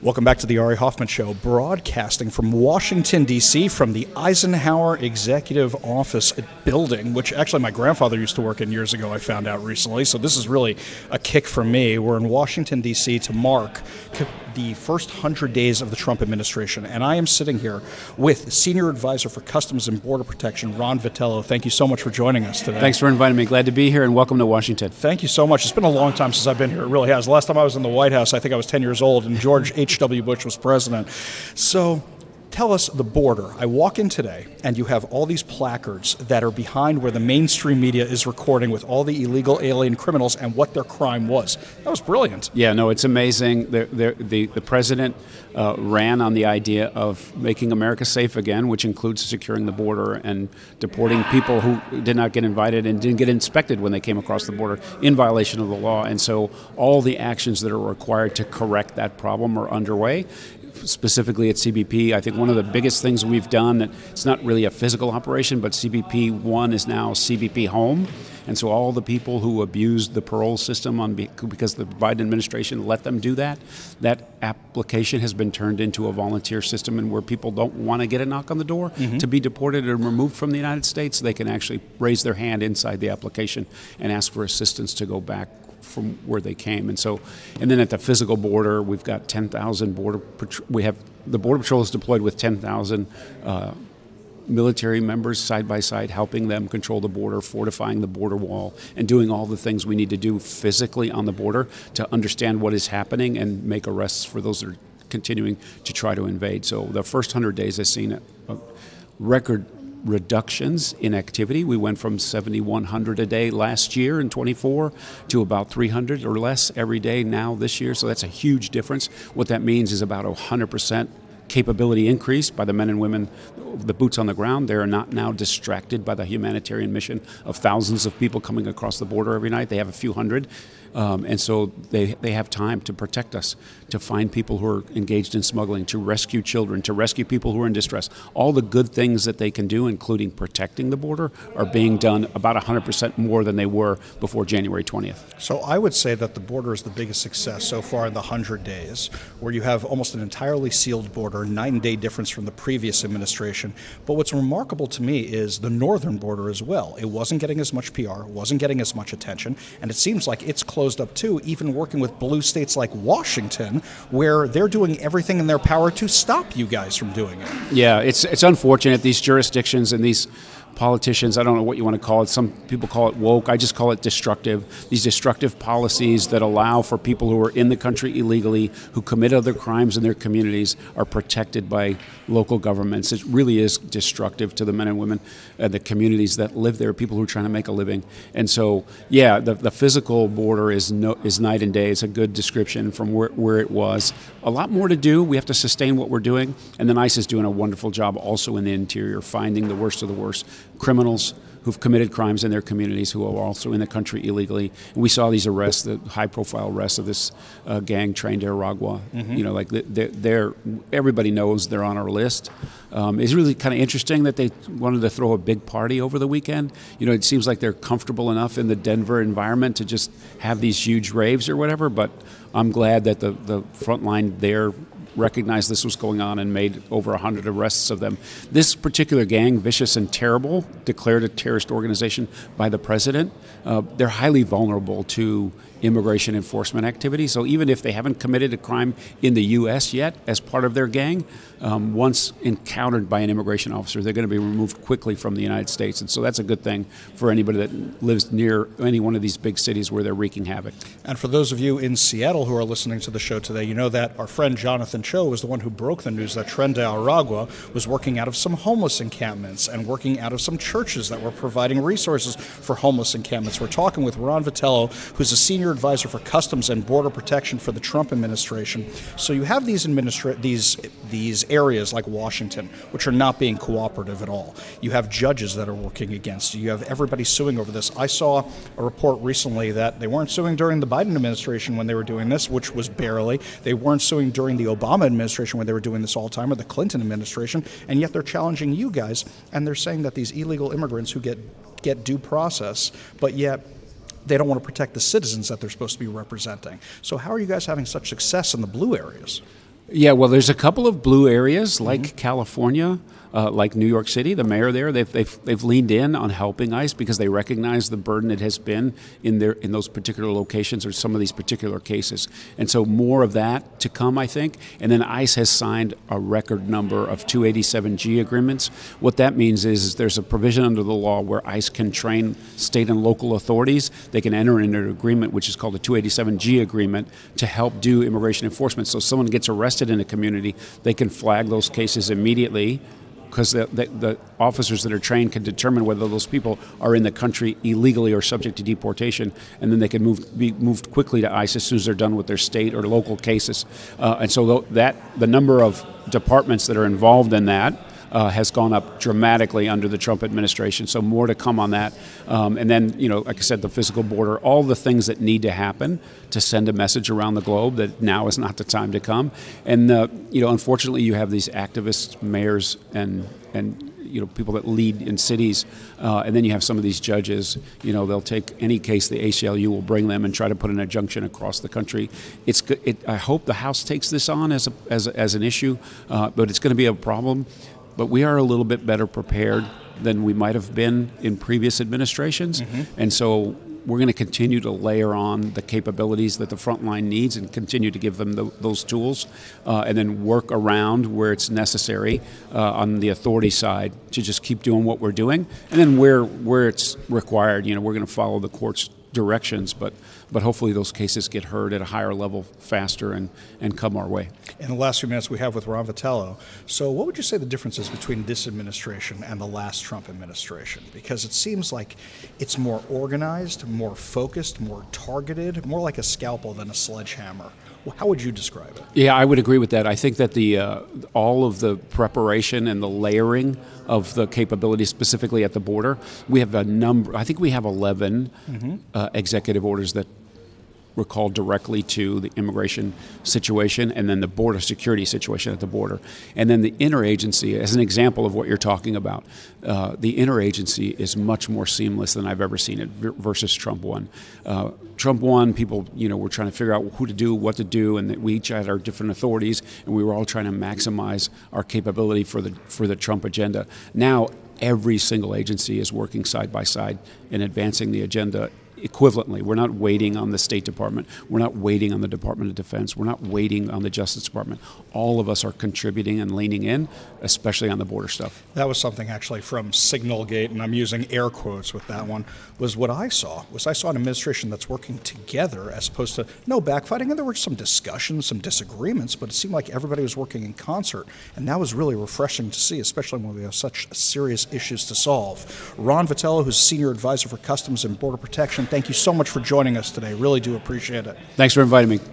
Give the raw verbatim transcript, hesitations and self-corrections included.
Welcome back to the Ari Hoffman Show, broadcasting from Washington, D C, from the Eisenhower Executive Office building, which actually my grandfather used to work in years ago, I found out recently. So this is really a kick for me. We're in Washington, D C to mark the first hundred days of the Trump administration. And I am sitting here with Senior Advisor for Customs and Border Protection, Ron Vitiello. Thank you so much for joining us today. Thanks for inviting me. Glad to be here, and welcome to Washington. Thank you so much. It's been a long time since I've been here. It really has. The last time I was in the White House, I think I was ten years old, and George H W. Bush was president. So tell us the border. I walk in today, and you have all these placards that are behind where the mainstream media is recording with all the illegal alien criminals and what their crime was. That was brilliant. Yeah, no, it's amazing. The, the, the, the president uh, ran on the idea of making America safe again, which includes securing the border and deporting people who did not get invited and didn't get inspected when they came across the border in violation of the law. And so all the actions that are required to correct that problem are underway. Specifically at C B P, I think one of the biggest things we've done, it's not really a physical operation, but C B P one is now C B P Home. And so all the people who abused the parole system on because the Biden administration let them do that, that application has been turned into a volunteer system, and where people don't want to get a knock on the door mm-hmm. to be deported and removed from the United States, they can actually raise their hand inside the application and ask for assistance to go back from where they came. And so, and then at the physical border, we've got ten thousand border patrol. We have the Border Patrol is deployed with ten thousand uh, military members side by side, helping them control the border, fortifying the border wall, and doing all the things we need to do physically on the border to understand what is happening and make arrests for those that are continuing to try to invade. So the first hundred days has seen a, a record reductions in activity. We went from seventy-one hundred a day last year in twenty-four to about three hundred or less every day now this year. So that's a huge difference. What that means is about a one hundred percent capability increase by the men and women, the boots on the ground. They are not now distracted by the humanitarian mission of thousands of people coming across the border every night. They have a few hundred. Um, and so they, they have time to protect us, to find people who are engaged in smuggling, to rescue children, to rescue people who are in distress. All the good things that they can do, including protecting the border, are being done about one hundred percent more than they were before January twentieth. So I would say that the border is the biggest success so far in the one hundred days, where you have almost an entirely sealed border, night and day difference from the previous administration. But what's remarkable to me is the northern border as well. It wasn't getting as much P R, wasn't getting as much attention, and it seems like it's close closed up too, even working with blue states like Washington, where they're doing everything in their power to stop you guys from doing it. Yeah, it's it's unfortunate. These jurisdictions and these politicians, I don't know what you want to call it. Some people call it woke. I just call it destructive. These destructive policies that allow for people who are in the country illegally, who commit other crimes in their communities, are protected by local governments. It really is destructive to the men and women and the communities that live there, people who are trying to make a living. And so, yeah, the, the physical border is no, is night and day. It's a good description from where, where it was. A lot more to do. We have to sustain what we're doing. And then ICE is doing a wonderful job also in the interior, finding the worst of the worst criminals who've committed crimes in their communities who are also in the country illegally. And we saw these arrests, the high-profile arrests of this uh, gang trained to Aragua. Mm-hmm. You know, like they're, they're, everybody knows they're on our list. Um, it's really kind of interesting that they wanted to throw a big party over the weekend. You know, it seems like they're comfortable enough in the Denver environment to just have these huge raves or whatever. But I'm glad that the the front line there recognized this was going on and made over one hundred arrests of them. This particular gang, Vicious and Terrible, declared a terrorist organization by the president. Uh, they're highly vulnerable to immigration enforcement activity. So even if they haven't committed a crime in the U S yet as part of their gang, um, once encountered by an immigration officer, they're going to be removed quickly from the United States. And so that's a good thing for anybody that lives near any one of these big cities where they're wreaking havoc. And for those of you in Seattle who are listening to the show today, you know that our friend Jonathan Cho was the one who broke the news that Tren de Aragua was working out of some homeless encampments and working out of some churches that were providing resources for homeless encampments. We're talking with Ron Vitiello, who's a senior advisor for Customs and Border Protection for the Trump administration. So you have these administra- these these areas like Washington, which are not being cooperative at all. You have judges that are working against you. You have everybody suing over this. I saw a report recently that they weren't suing during the Biden administration when they were doing this, which was barely. They weren't suing during the Obama administration when they were doing this all the time, or the Clinton administration, and yet they're challenging you guys, and they're saying that these illegal immigrants who get get due process, but yet they don't want to protect the citizens that they're supposed to be representing. So how are you guys having such success in the blue areas? Yeah, well, there's a couple of blue areas like California, uh, like New York City. The mayor there, they've, they've they've leaned in on helping ICE because they recognize the burden it has been in their in those particular locations or some of these particular cases. And so more of that to come, I think. And then ICE has signed a record number of two eighty-seven G agreements. What that means is, is there's a provision under the law where ICE can train state and local authorities. They can enter into an agreement, which is called a two eighty-seven G agreement, to help do immigration enforcement. So if someone gets arrested in a community, they can flag those cases immediately because the, the, the officers that are trained can determine whether those people are in the country illegally or subject to deportation, and then they can move be moved quickly to ICE as soon as they're done with their state or local cases. Uh, and so that the number of departments that are involved in that Uh, has gone up dramatically under the Trump administration. So more to come on that. Um, and then, you know, like I said, the physical border, all the things that need to happen to send a message around the globe that now is not the time to come. And, uh, you know, unfortunately, you have these activists, mayors, and and you know people that lead in cities, uh, and then you have some of these judges. You know, they'll take any case the A C L U will bring them and try to put an injunction across the country. It's it, I hope the House takes this on as a, as a, as an issue, uh, but it's going to be a problem. But we are a little bit better prepared than we might have been in previous administrations. Mm-hmm. And so we're going to continue to layer on the capabilities that the front line needs and continue to give them the, those tools, uh, and then work around where it's necessary uh, on the authority side to just keep doing what we're doing. And then where, where it's required, you know, we're going to follow the court's directions, but but hopefully those cases get heard at a higher level faster and, and come our way. In the last few minutes we have with Ron Vitiello, so what would you say the difference is between this administration and the last Trump administration? Because it seems like it's more organized, more focused, more targeted, more like a scalpel than a sledgehammer. How would you describe it? Yeah, I would agree with that. I think that the uh, all of the preparation and the layering of the capabilities, specifically at the border, we have a number. I think we have eleven mm-hmm. uh, executive orders that were called directly to the immigration situation and then the border security situation at the border. And then the interagency, as an example of what you're talking about, uh, the interagency is much more seamless than I've ever seen it versus Trump one. Uh, Trump one, people, you know, were trying to figure out who to do, what to do, and that we each had our different authorities, and we were all trying to maximize our capability for the for the Trump agenda. Now, every single agency is working side by side in advancing the agenda equivalently. We're not waiting on the State Department. We're not waiting on the Department of Defense. We're not waiting on the Justice Department. All of us are contributing and leaning in, especially on the border stuff. That was something actually from Signalgate, and I'm using air quotes with that one, was what I saw. Was I saw an administration that's working together as opposed to no backfighting. And there were some discussions, some disagreements, but it seemed like everybody was working in concert. And that was really refreshing to see, especially when we have such serious issues to solve. Ron Vitiello, who's Senior Advisor for Customs and Border Protection, thank you so much for joining us today. Really do appreciate it. Thanks for inviting me.